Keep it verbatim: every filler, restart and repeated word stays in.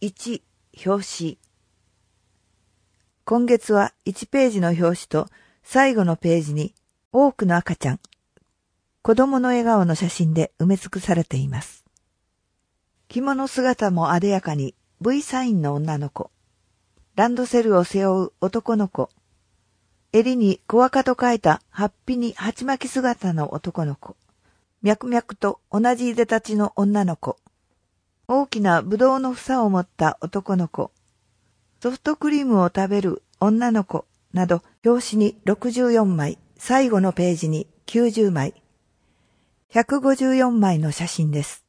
いち、表紙。今月はいちページの表紙と最後のページに多くの赤ちゃん、子供の笑顔の写真で埋め尽くされています。着物姿も艶やかに V サインの女の子、ランドセルを背負う男の子、襟に小赤と書いたハッピに鉢巻き姿の男の子、脈々と同じいでたちの女の子、大きなぶどうの房を持った男の子、ソフトクリームを食べる女の子など表紙にろくじゅうよんまい、最後のページにきゅうじゅうまい、ひゃくごじゅうよんまいの写真です。